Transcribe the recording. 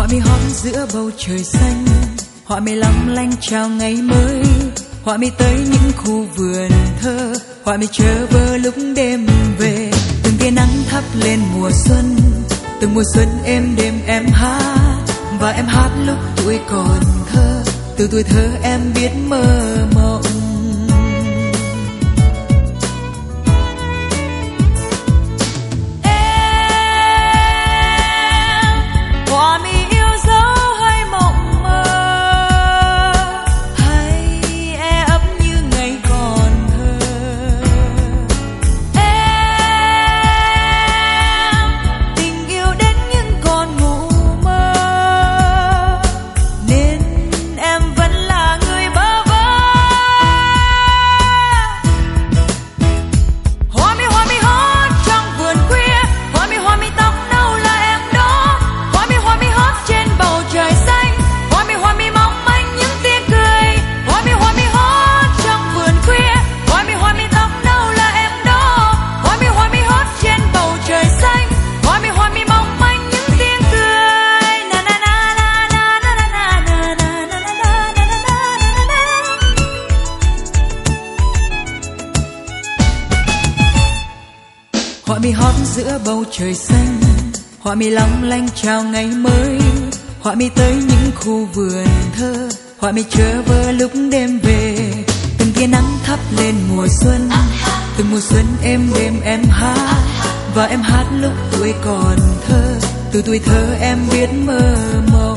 Họa mi hót giữa bầu trời xanh, họa mi long lanh chào ngày mới. Họa mi tới những khu vườn thơ, họa mi chờ vơ lúc đêm về. Từng tia nắng thắp lên mùa xuân, từng mùa xuân êm đêm em hát. Và em hát lúc tuổi còn thơ, từ tuổi thơ em biết mơ mộng. Họa mi hót giữa bầu trời xanh, họa mi long lanh chào ngày mới. Họa mi tới những khu vườn thơ, họa mi chờ vơ lúc đêm về. Từng tia nắng thắp lên mùa xuân, từng mùa xuân êm đêm em hát. Và em hát lúc tuổi còn thơ, từ tuổi thơ em biết mơ mộng.